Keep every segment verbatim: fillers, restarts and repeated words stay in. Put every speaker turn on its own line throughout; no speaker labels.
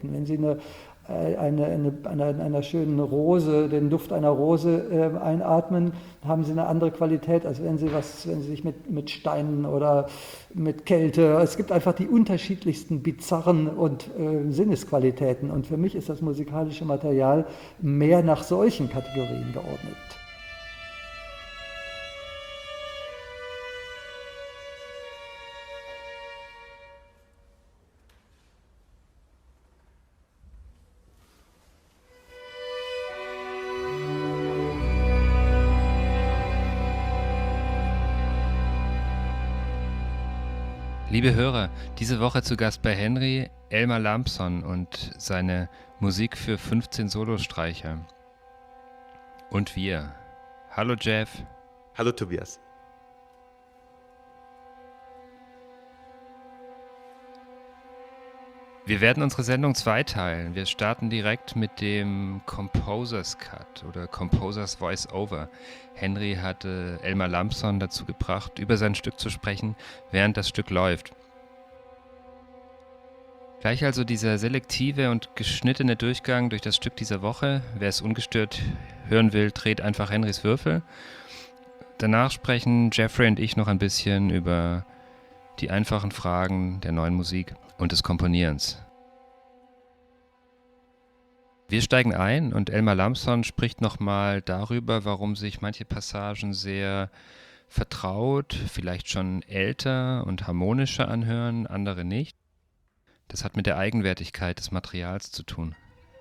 Qualitäten. Wenn Sie eine, eine, eine, eine, einer schönen Rose, den Duft einer Rose äh, einatmen, haben Sie eine andere Qualität, als wenn Sie, was, wenn Sie sich mit, mit Steinen oder mit Kälte, es gibt einfach die unterschiedlichsten bizarren und äh, Sinnesqualitäten. Und für mich ist das musikalische Material mehr nach solchen Kategorien geordnet.
Liebe Hörer, diese Woche zu Gast bei Henry Elmar Lampson und seine Musik für fünfzehn Solostreicher. Und wir. Hallo Jeff.
Hallo Tobias.
Wir werden unsere Sendung zweiteilen. Wir starten direkt mit dem Composer's Cut oder Composer's Voice Over. Henry hatte Elmar Lampson dazu gebracht, über sein Stück zu sprechen, während das Stück läuft. Gleich also dieser selektive und geschnittene Durchgang durch das Stück dieser Woche. Wer es ungestört hören will, dreht einfach Henrys Würfel. Danach sprechen Jeffrey und ich noch ein bisschen über die einfachen Fragen der neuen Musik und des Komponierens. Wir steigen ein und Elmar Lampson spricht nochmal darüber, warum sich manche Passagen sehr vertraut, vielleicht schon älter und harmonischer anhören, andere nicht. Das hat mit der Eigenwertigkeit des Materials zu tun.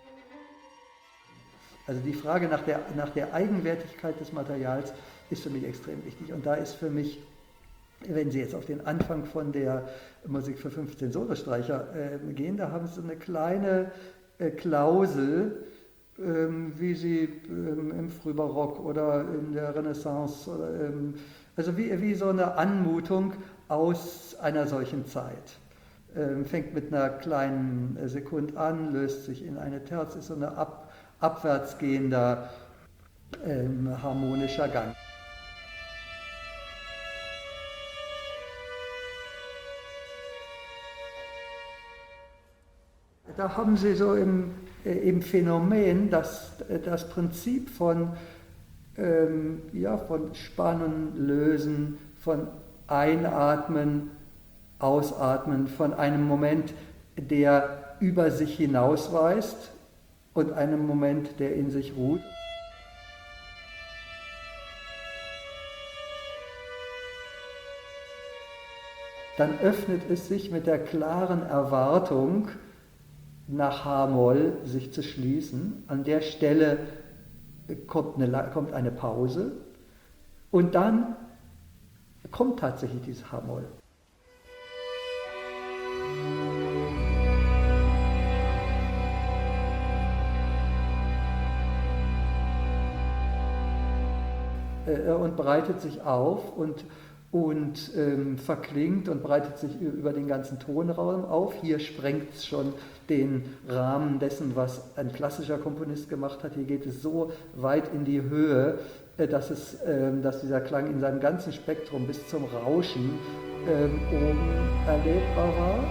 Also die Frage nach der, nach der Eigenwertigkeit des Materials ist für mich extrem wichtig. Und da ist für mich, wenn Sie jetzt auf den Anfang von der Musik für fünfzehn Solostreicher äh, gehen, da haben Sie eine kleine äh, Klausel, ähm, wie sie ähm, im Frühbarock oder in der Renaissance, oder, ähm, also wie, wie so eine Anmutung aus einer solchen Zeit. Ähm, fängt mit einer kleinen Sekunde an, löst sich in eine Terz, ist so eine ab, abwärtsgehender ähm, harmonischer Gang. Da haben Sie so im, äh, im Phänomen das, das Prinzip von, ähm, ja, von Spannen, Lösen, von Einatmen, Ausatmen, von einem Moment, der über sich hinausweist und einem Moment, der in sich ruht. Dann öffnet es sich mit der klaren Erwartung, nach H-Moll sich zu schließen. An der Stelle kommt eine, kommt eine Pause und dann kommt tatsächlich dieses H-Moll. Und breitet sich auf und, und ähm, verklingt und breitet sich über den ganzen Tonraum auf. Hier sprengt es schon den Rahmen dessen, was ein klassischer Komponist gemacht hat. Hier geht es so weit in die Höhe, dass, es, ähm, dass dieser Klang in seinem ganzen Spektrum bis zum Rauschen ähm, oben erlebbar war.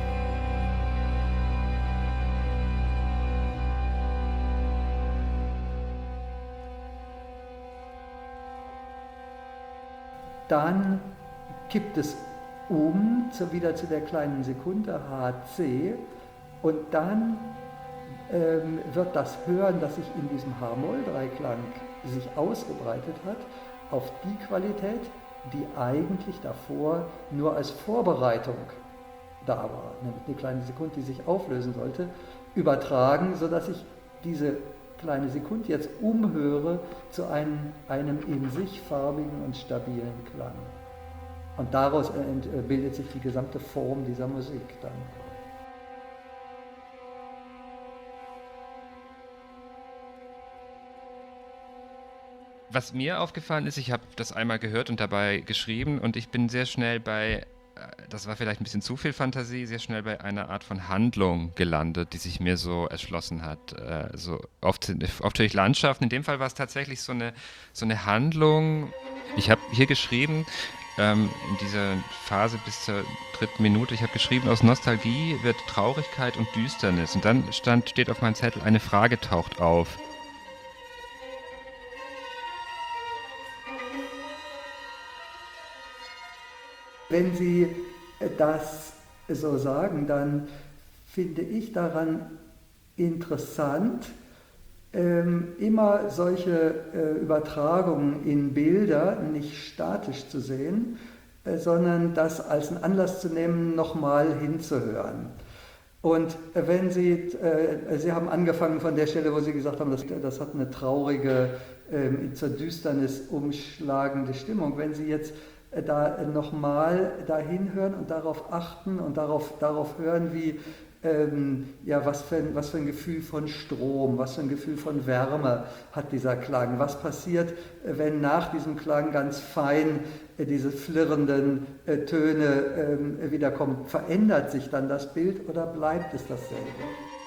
Dann kippt es um, zu, wieder zu der kleinen Sekunde H C und dann ähm, wird das Hören, das sich in diesem H-Moll-Dreiklang sich ausgebreitet hat, auf die Qualität, die eigentlich davor nur als Vorbereitung da war, nämlich eine kleine Sekunde, die sich auflösen sollte, übertragen, sodass ich diese kleine Sekunde jetzt umhöre zu einem, einem in sich farbigen und stabilen Klang. Und daraus bildet sich die gesamte Form dieser Musik dann.
Was mir aufgefallen ist, ich habe das einmal gehört und dabei geschrieben und ich bin sehr schnell bei, das war vielleicht ein bisschen zu viel Fantasie, sehr schnell bei einer Art von Handlung gelandet, die sich mir so erschlossen hat. Also oft, oft höre ich Landschaften, in dem Fall war es tatsächlich so eine, so eine Handlung. Ich habe hier geschrieben, ähm, in dieser Phase bis zur dritten Minute. Ich habe geschrieben, aus Nostalgie wird Traurigkeit und Düsternis. Und dann stand, steht auf meinem Zettel, eine Frage taucht auf.
Wenn Sie das so sagen, dann finde ich daran interessant, ähm, immer solche äh, Übertragungen in Bilder nicht statisch zu sehen, äh, sondern das als einen Anlass zu nehmen, nochmal hinzuhören. Und wenn Sie, äh, Sie haben angefangen von der Stelle, wo Sie gesagt haben, das, das hat eine traurige, äh, zur Düsternis umschlagende Stimmung. Wenn Sie jetzt äh, da nochmal dahin hören und darauf achten und darauf, darauf hören, wie Ähm, ja, was für, ein, was für ein Gefühl von Strom, was für ein Gefühl von Wärme hat dieser Klang. Was passiert, wenn nach diesem Klang ganz fein äh, diese flirrenden äh, Töne äh, wiederkommen? Verändert sich dann das Bild oder bleibt es dasselbe?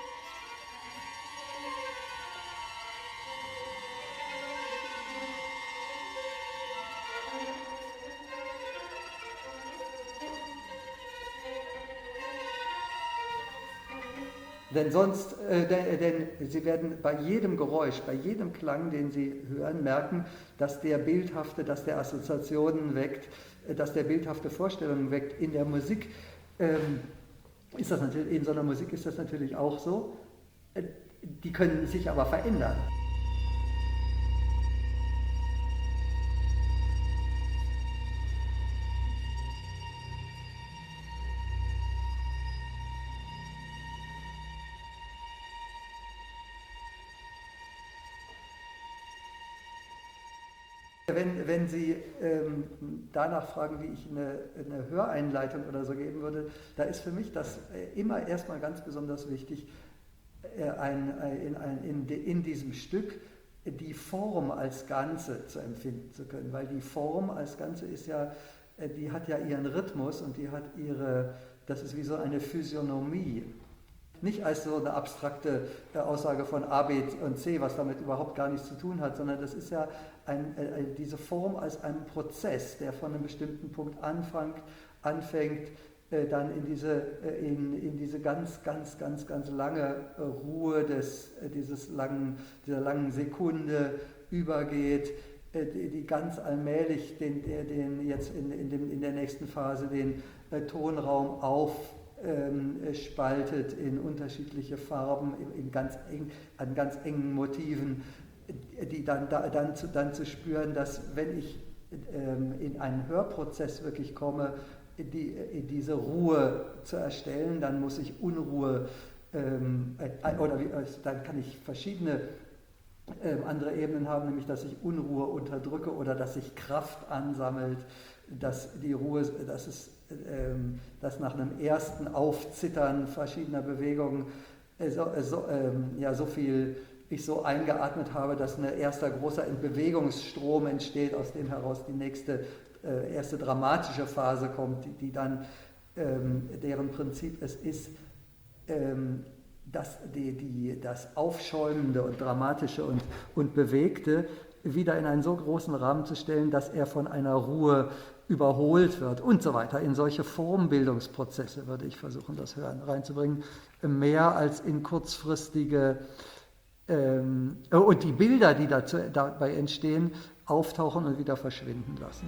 Denn sonst, äh, denn Sie werden bei jedem Geräusch, bei jedem Klang, den Sie hören, merken, dass der bildhafte, dass der Assoziationen weckt, äh, dass der bildhafte Vorstellungen weckt. In der Musik ähm, ist das natürlich, in so einer Musik ist das natürlich auch so. Äh, die können sich aber verändern. Wenn, wenn Sie ähm, danach fragen, wie ich eine, eine Höreinleitung oder so geben würde, da ist für mich das äh, immer erstmal ganz besonders wichtig, äh, ein, äh, in, ein, in, de, in diesem Stück die Form als Ganze zu empfinden zu können, weil die Form als Ganze ist ja, äh, die hat ja ihren Rhythmus und die hat ihre, das ist wie so eine Physiognomie. Nicht als so eine abstrakte äh, Aussage von A, B und C, was damit überhaupt gar nichts zu tun hat, sondern das ist ja ein, äh, diese Form als ein Prozess, der von einem bestimmten Punkt anfängt, anfängt äh, dann in diese, äh, in, in diese ganz, ganz, ganz, ganz lange äh, Ruhe des, äh, dieses langen, dieser langen Sekunde übergeht, äh, die, die ganz allmählich den, den jetzt in, in, dem, in der nächsten Phase den äh, Tonraum auf Ähm, spaltet in unterschiedliche Farben, in, in ganz eng, an ganz engen Motiven, die dann, da, dann, zu, dann zu spüren, dass wenn ich ähm, in einen Hörprozess wirklich komme, die, diese Ruhe zu erstellen, dann muss ich Unruhe, ähm, äh, oder wie, dann kann ich verschiedene äh, andere Ebenen haben, nämlich dass ich Unruhe unterdrücke oder dass sich Kraft ansammelt, dass die Ruhe, dass es dass nach einem ersten Aufzittern verschiedener Bewegungen so, so, ja, so viel ich so eingeatmet habe, dass ein erster großer Bewegungsstrom entsteht, aus dem heraus die nächste erste dramatische Phase kommt, die, die dann, deren Prinzip es ist, dass die, die, das Aufschäumende und Dramatische und, und Bewegte wieder in einen so großen Rahmen zu stellen, dass er von einer Ruhe überholt wird und so weiter. In solche Formbildungsprozesse würde ich versuchen, das Hören reinzubringen, mehr als in kurzfristige ähm, und die Bilder, die dazu, dabei entstehen, auftauchen und wieder verschwinden lassen.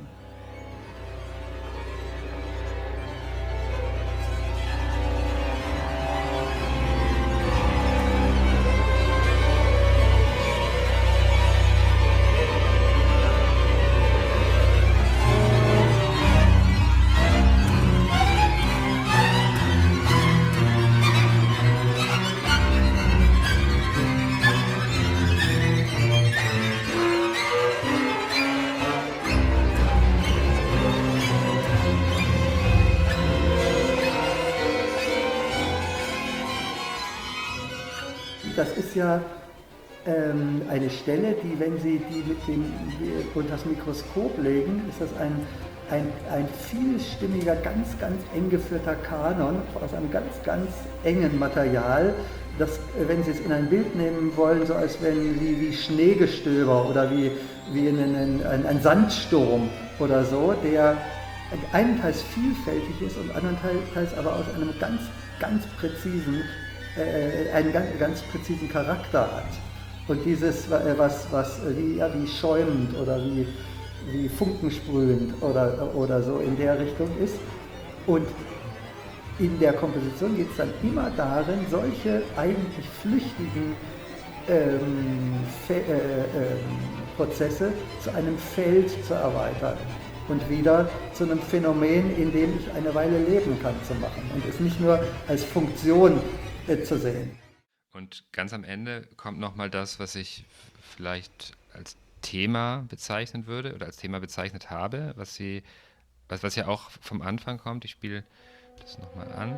Das ist ja ähm, eine Stelle, die, wenn Sie die mit dem unter das Mikroskop legen, ist das ein, ein, ein vielstimmiger, ganz, ganz eng geführter Kanon aus einem ganz, ganz engen Material, das, wenn Sie es in ein Bild nehmen wollen, so als wenn wie, wie Schneegestöber oder wie, wie ein, ein, ein Sandsturm oder so, der einenteils vielfältig ist und andernteils aber aus einem ganz, ganz präzisen, äh, einen ganz, ganz präzisen Charakter hat. Und dieses, was, was wie, ja, wie schäumend oder wie, wie funkensprühend oder, oder so in der Richtung ist. Und in der Komposition geht es dann immer darin, solche eigentlich flüchtigen ähm, Fe- äh, äh, Prozesse zu einem Feld zu erweitern und wieder zu einem Phänomen, in dem ich eine Weile leben kann, zu machen und es nicht nur als Funktion äh, zu sehen.
Und ganz am Ende kommt nochmal das, was ich vielleicht als Thema bezeichnen würde oder als Thema bezeichnet habe, was sie, was, was ja auch vom Anfang kommt. Ich spiele das nochmal an.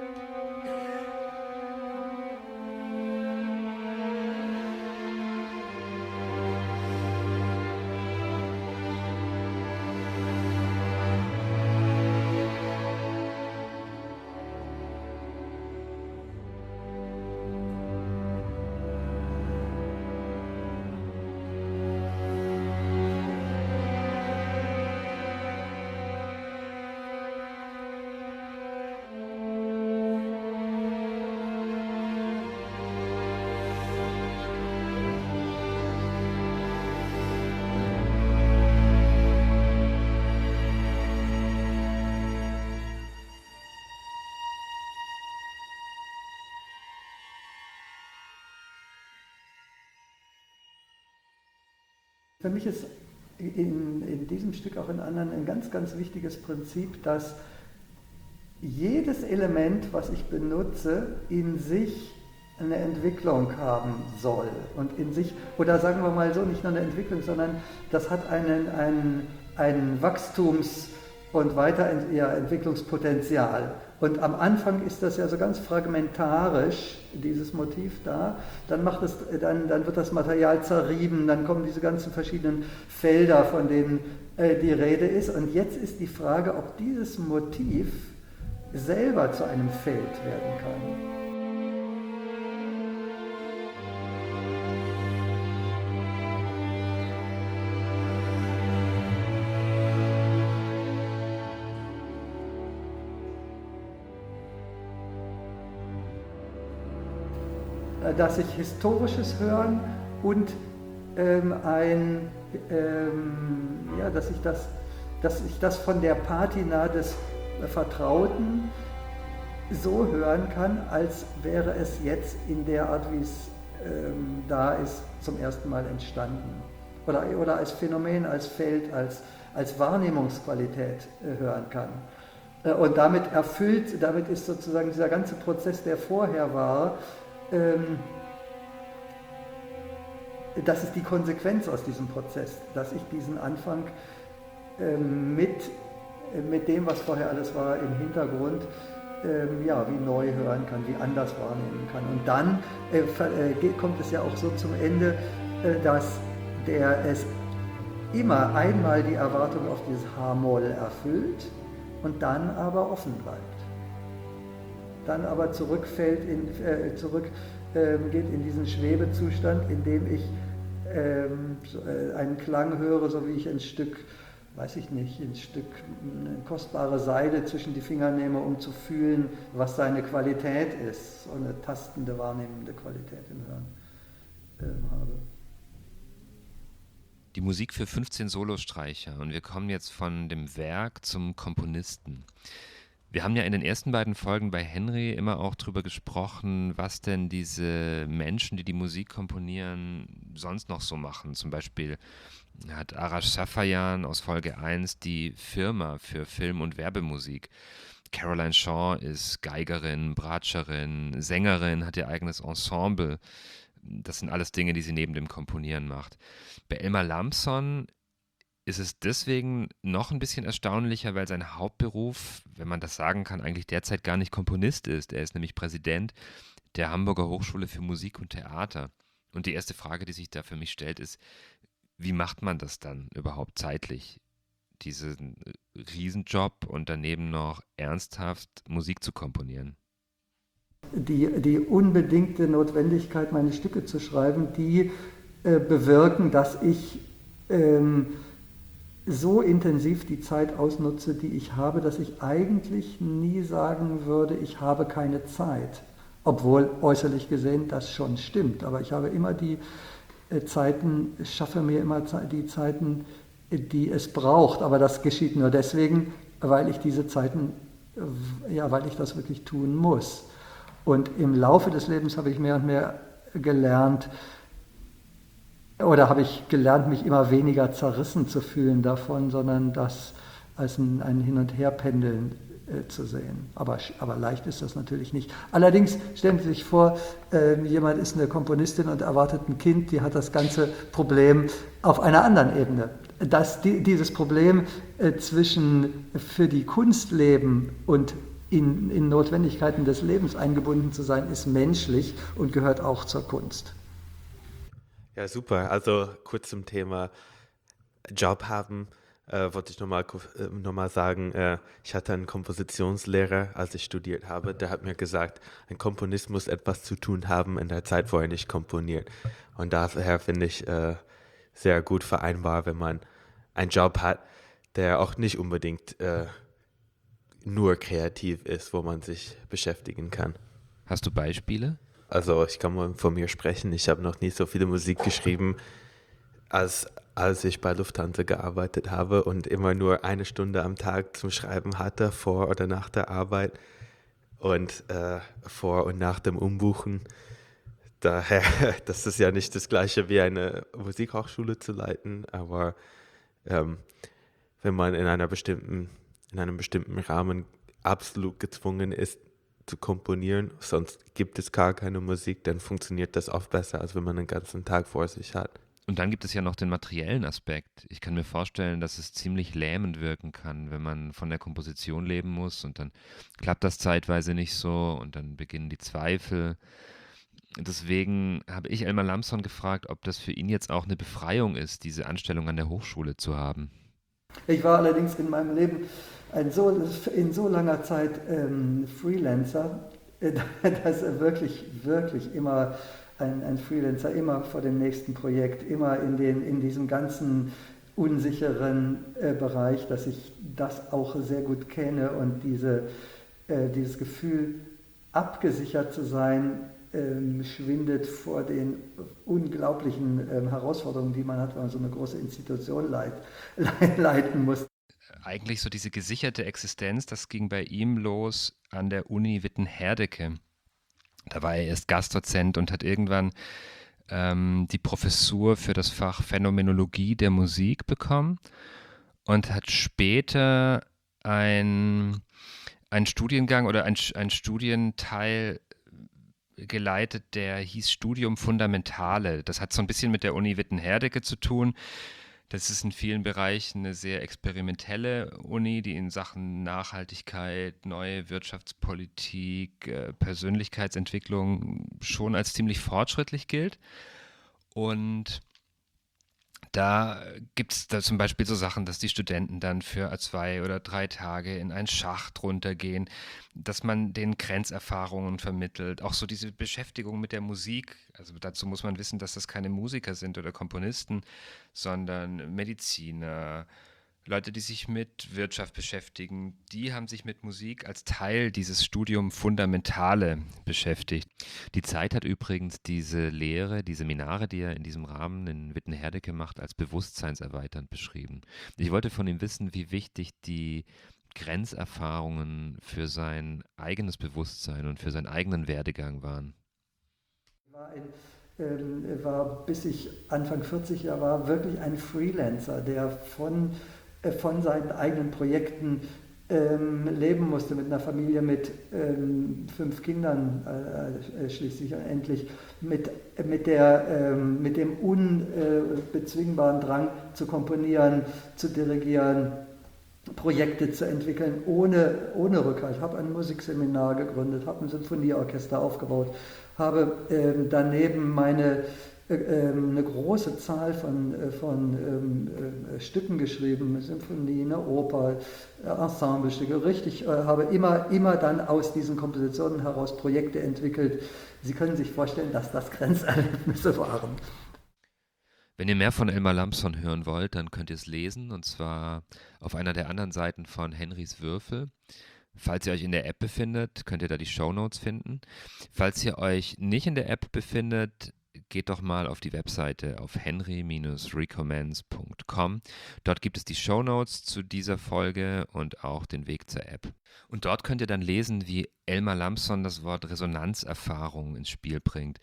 Für mich ist in, in diesem Stück, auch in anderen, ein ganz, ganz wichtiges Prinzip, dass jedes Element, was ich benutze, in sich eine Entwicklung haben soll. Und in sich, oder sagen wir mal so, nicht nur eine Entwicklung, sondern das hat einen, einen, einen Wachstums- und Weiterentwicklungspotenzial. Und am Anfang ist das ja so ganz fragmentarisch, dieses Motiv da. Dann, macht es, dann, dann wird das Material zerrieben, dann kommen diese ganzen verschiedenen Felder, von denen äh, die Rede ist. Und jetzt ist die Frage, ob dieses Motiv selber zu einem Feld werden kann. Dass ich historisches Hören und ähm, ein, ähm, ja, dass ich das, dass ich das von der Patina des Vertrauten so hören kann, als wäre es jetzt in der Art, wie es ähm, da ist, zum ersten Mal entstanden. Oder, oder als Phänomen, als Feld, als, als Wahrnehmungsqualität äh, hören kann. Äh, und damit erfüllt, damit ist sozusagen dieser ganze Prozess, der vorher war, ähm, das ist die Konsequenz aus diesem Prozess, dass ich diesen Anfang ähm, mit, äh, mit dem, was vorher alles war, im Hintergrund, ähm, ja, wie neu hören kann, wie anders wahrnehmen kann. Und dann äh, äh, kommt es ja auch so zum Ende, äh, dass der es immer einmal die Erwartung auf dieses H-Moll erfüllt und dann aber offen bleibt. Dann aber zurückfällt, in, äh, zurück ähm, geht in diesen Schwebezustand, in dem ich ähm, so, äh, einen Klang höre, so wie ich ein Stück, weiß ich nicht, ein Stück, eine kostbare Seide zwischen die Finger nehme, um zu fühlen, was seine Qualität ist, so eine tastende, wahrnehmende Qualität im Hören ähm, habe.
Die Musik für fünfzehn Solostreicher und wir kommen jetzt von dem Werk zum Komponisten. Wir haben ja in den ersten beiden Folgen bei Henry immer auch drüber gesprochen, was denn diese Menschen, die die Musik komponieren, sonst noch so machen. Zum Beispiel hat Arash Safayan aus Folge eins die Firma für Film- und Werbemusik. Caroline Shaw ist Geigerin, Bratscherin, Sängerin, hat ihr eigenes Ensemble. Das sind alles Dinge, die sie neben dem Komponieren macht. Bei Elmar Lampson ist es deswegen noch ein bisschen erstaunlicher, weil sein Hauptberuf, wenn man das sagen kann, eigentlich derzeit gar nicht Komponist ist. Er ist nämlich Präsident der Hamburger Hochschule für Musik und Theater. Und die erste Frage, die sich da für mich stellt, ist, wie macht man das dann überhaupt zeitlich, diesen Riesenjob und daneben noch ernsthaft Musik zu komponieren?
Die, die unbedingte Notwendigkeit, meine Stücke zu schreiben, die äh, bewirken, dass ich ähm, so intensiv die Zeit ausnutze, die ich habe, dass ich eigentlich nie sagen würde, ich habe keine Zeit. Obwohl äußerlich gesehen das schon stimmt. Aber ich habe immer die äh, Zeiten, schaffe mir immer die Zeiten, die es braucht. Aber das geschieht nur deswegen, weil ich diese Zeiten, ja, weil ich das wirklich tun muss. Und im Laufe des Lebens habe ich mehr und mehr gelernt, oder habe ich gelernt, mich immer weniger zerrissen zu fühlen davon, sondern das als ein, ein Hin- und Herpendeln äh, zu sehen. Aber, aber leicht ist das natürlich nicht. Allerdings stellen Sie sich vor, äh, jemand ist eine Komponistin und erwartet ein Kind, die hat das ganze Problem auf einer anderen Ebene. Dass die, dieses Problem äh, zwischen für die Kunst leben und in, in Notwendigkeiten des Lebens eingebunden zu sein, ist menschlich und gehört auch zur Kunst.
Ja, super. Also kurz zum Thema Job haben, äh, wollte ich nochmal äh, noch mal sagen, äh, ich hatte einen Kompositionslehrer, als ich studiert habe, der hat mir gesagt, ein Komponist muss etwas zu tun haben in der Zeit, wo er nicht komponiert. Und daher finde ich äh, sehr gut vereinbar, wenn man einen Job hat, der auch nicht unbedingt äh, nur kreativ ist, wo man sich beschäftigen kann.
Hast du Beispiele?
Also ich kann mal von mir sprechen, ich habe noch nie so viele Musik geschrieben, als, als ich bei Lufthansa gearbeitet habe und immer nur eine Stunde am Tag zum Schreiben hatte, vor oder nach der Arbeit und äh, vor und nach dem Umbuchen. Daher, das ist ja nicht das Gleiche wie eine Musikhochschule zu leiten, aber ähm, wenn man in einer bestimmten, in einem bestimmten Rahmen absolut gezwungen ist, zu komponieren, sonst gibt es gar keine Musik, dann funktioniert das oft besser, als wenn man den ganzen Tag vor sich hat.
Und dann gibt es ja noch den materiellen Aspekt. Ich kann mir vorstellen, dass es ziemlich lähmend wirken kann, wenn man von der Komposition leben muss und dann klappt das zeitweise nicht so und dann beginnen die Zweifel. Deswegen habe ich Elmar Lamson gefragt, ob das für ihn jetzt auch eine Befreiung ist, diese Anstellung an der Hochschule zu haben.
Ich war allerdings in meinem Leben ein so, in so langer Zeit ähm, Freelancer, äh, dass er wirklich, wirklich immer ein, ein Freelancer, immer vor dem nächsten Projekt, immer in, den, in diesem ganzen unsicheren äh, Bereich, dass ich das auch sehr gut kenne und diese, äh, dieses Gefühl, abgesichert zu sein, ähm, schwindet vor den unglaublichen ähm, Herausforderungen, die man hat, wenn man so eine große Institution leit, leiten muss.
Eigentlich so diese gesicherte Existenz, das ging bei ihm los an der Uni Witten-Herdecke. Da war er erst Gastdozent und hat irgendwann ähm, die Professur für das Fach Phänomenologie der Musik bekommen und hat später ein, ein Studiengang oder ein, ein Studienteil geleitet, der hieß Studium Fundamentale. Das hat so ein bisschen mit der Uni Witten-Herdecke zu tun. Das ist in vielen Bereichen eine sehr experimentelle Uni, die in Sachen Nachhaltigkeit, neue Wirtschaftspolitik, äh, Persönlichkeitsentwicklung schon als ziemlich fortschrittlich gilt. Und da gibt es da zum Beispiel so Sachen, dass die Studenten dann für zwei oder drei Tage in einen Schacht runtergehen, dass man denen Grenzerfahrungen vermittelt, auch so diese Beschäftigung mit der Musik. Also dazu muss man wissen, dass das keine Musiker sind oder Komponisten, sondern Mediziner, Leute, die sich mit Wirtschaft beschäftigen, die haben sich mit Musik als Teil dieses Studium Fundamentale beschäftigt. Die Zeit hat übrigens diese Lehre, die Seminare, die er in diesem Rahmen in Witten-Herdecke macht, als bewusstseinserweiternd beschrieben. Ich wollte von ihm wissen, wie wichtig die Grenzerfahrungen für sein eigenes Bewusstsein und für seinen eigenen Werdegang waren.
War ein ähm, war, bis ich Anfang vierzig Jahre war, wirklich ein Freelancer, der von von seinen eigenen Projekten ähm, leben musste, mit einer Familie mit ähm, fünf Kindern äh, schließlich und endlich, mit, mit, der, ähm, mit dem unbezwingbaren Drang zu komponieren, zu dirigieren, Projekte zu entwickeln, ohne, ohne Rückhalt. Ich habe ein Musikseminar gegründet, habe ein Sinfonieorchester aufgebaut, habe ähm, daneben meine eine große Zahl von, von ähm, äh, Stücken geschrieben, Symphonie, eine Oper, äh, Ensemblestücke, richtig, äh, habe immer, immer dann aus diesen Kompositionen heraus Projekte entwickelt. Sie können sich vorstellen, dass das Grenzerlebnisse waren.
Wenn ihr mehr von Elmar Lampson hören wollt, dann könnt ihr es lesen, und zwar auf einer der anderen Seiten von Henrys Würfel. Falls ihr euch in der App befindet, könnt ihr da die Shownotes finden. Falls ihr euch nicht in der App befindet, geht doch mal auf die Webseite auf henry dash recommends punkt com. Dort gibt es die Shownotes zu dieser Folge und auch den Weg zur App. Und dort könnt ihr dann lesen, wie Elmar Lampson das Wort Resonanzerfahrung ins Spiel bringt.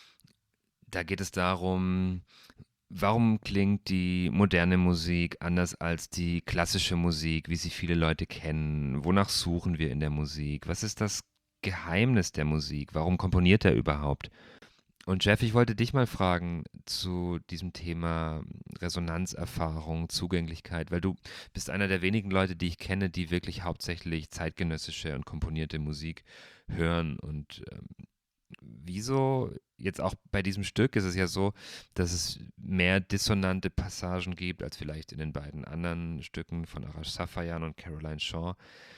Da geht es darum, warum klingt die moderne Musik anders als die klassische Musik, wie sie viele Leute kennen? Wonach suchen wir in der Musik? Was ist das Geheimnis der Musik? Warum komponiert er überhaupt? Und Jeff, ich wollte dich mal fragen zu diesem Thema Resonanzerfahrung, Zugänglichkeit, weil du bist einer der wenigen Leute, die ich kenne, die wirklich hauptsächlich zeitgenössische und komponierte Musik hören. Und ähm, wieso, jetzt auch bei diesem Stück ist es ja so, dass es mehr dissonante Passagen gibt als vielleicht in den beiden anderen Stücken von Arash Safayan und Caroline Shaw.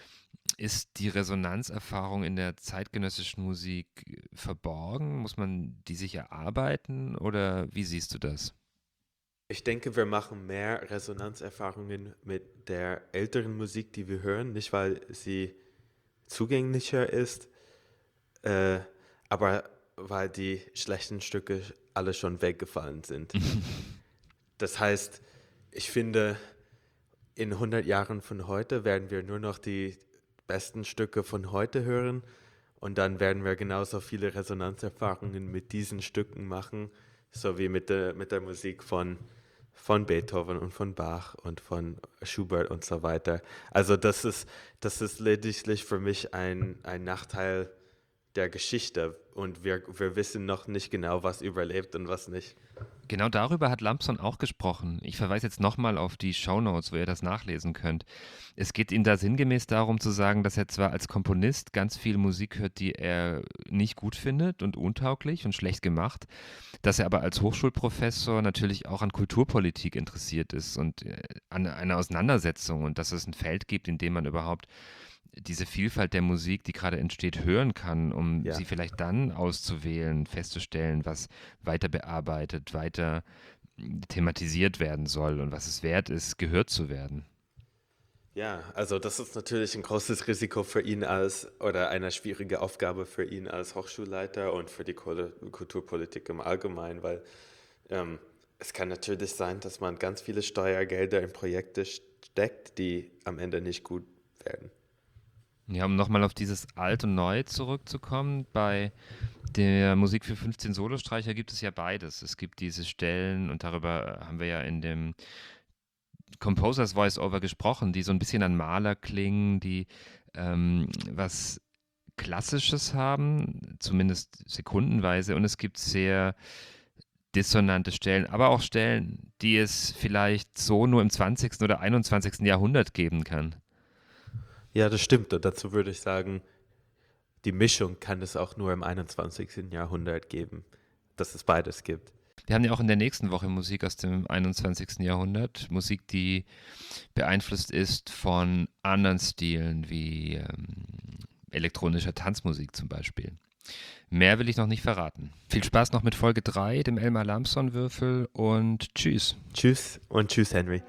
Ist die Resonanzerfahrung in der zeitgenössischen Musik verborgen? Muss man die sich erarbeiten oder wie siehst du das?
Ich denke, wir machen mehr Resonanzerfahrungen mit der älteren Musik, die wir hören, nicht weil sie zugänglicher ist, äh, aber weil die schlechten Stücke alle schon weggefallen sind. Das heißt, ich finde, in hundert Jahren von heute werden wir nur noch die besten Stücke von heute hören und dann werden wir genauso viele Resonanzerfahrungen mit diesen Stücken machen, so wie mit der, mit der Musik von, von Beethoven und von Bach und von Schubert und so weiter. Also das ist, das ist lediglich für mich ein, ein Nachteil der Geschichte und wir, wir wissen noch nicht genau, was überlebt und was nicht.
Genau darüber hat Lampson auch gesprochen. Ich verweise jetzt nochmal auf die Shownotes, wo ihr das nachlesen könnt. Es geht ihm da sinngemäß darum zu sagen, dass er zwar als Komponist ganz viel Musik hört, die er nicht gut findet und untauglich und schlecht gemacht, dass er aber als Hochschulprofessor natürlich auch an Kulturpolitik interessiert ist und an einer Auseinandersetzung und dass es ein Feld gibt, in dem man überhaupt diese Vielfalt der Musik, die gerade entsteht, hören kann, um
Ja.
sie vielleicht dann auszuwählen, festzustellen, was weiter bearbeitet, weiter thematisiert werden soll und was es wert ist, gehört zu werden.
Ja, also das ist natürlich ein großes Risiko für ihn als, oder eine schwierige Aufgabe für ihn als Hochschulleiter und für die Kulturpolitik im Allgemeinen, weil ähm, es kann natürlich sein, dass man ganz viele Steuergelder in Projekte steckt, die am Ende nicht gut werden.
Ja, um nochmal auf dieses Alt und Neu zurückzukommen, bei der Musik für fünfzehn Solostreicher gibt es ja beides. Es gibt diese Stellen, und darüber haben wir ja in dem Composers Voice-Over gesprochen, die so ein bisschen an Mahler klingen, die ähm, was Klassisches haben, zumindest sekundenweise, und es gibt sehr dissonante Stellen, aber auch Stellen, die es vielleicht so nur im zwanzigsten oder einundzwanzigsten Jahrhundert geben kann.
Ja, das stimmt. Und dazu würde ich sagen, die Mischung kann es auch nur im einundzwanzigsten Jahrhundert geben, dass es beides gibt.
Wir haben ja auch in der nächsten Woche Musik aus dem einundzwanzigsten Jahrhundert. Musik, die beeinflusst ist von anderen Stilen wie ähm, elektronischer Tanzmusik zum Beispiel. Mehr will ich noch nicht verraten. Viel Spaß noch mit Folge drei, dem Elmar Lampson-Würfel, und tschüss.
Tschüss und tschüss, Henry.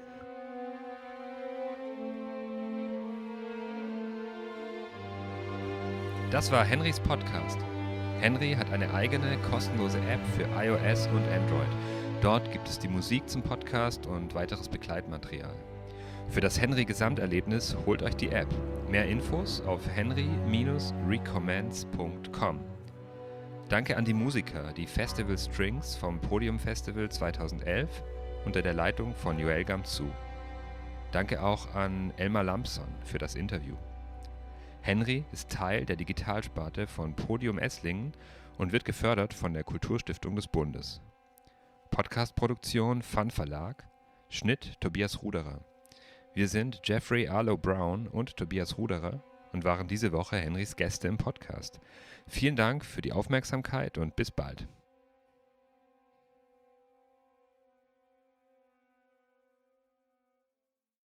Das war Henrys Podcast. Henry hat eine eigene kostenlose App für iOS und Android. Dort gibt es die Musik zum Podcast und weiteres Begleitmaterial. Für das Henry-Gesamterlebnis holt euch die App. Mehr Infos auf henry dash recommends punkt com. Danke an die Musiker, die Festival Strings vom Podium Festival zweitausendelf unter der Leitung von Joel Gamzu. Danke auch an Elmar Lampson für das Interview. Henry ist Teil der Digitalsparte von Podium Esslingen und wird gefördert von der Kulturstiftung des Bundes. Podcastproduktion Fun Verlag, Schnitt Tobias Ruderer. Wir sind Jeffrey Arlo Brown und Tobias Ruderer und waren diese Woche Henrys Gäste im Podcast. Vielen Dank für die Aufmerksamkeit und bis bald.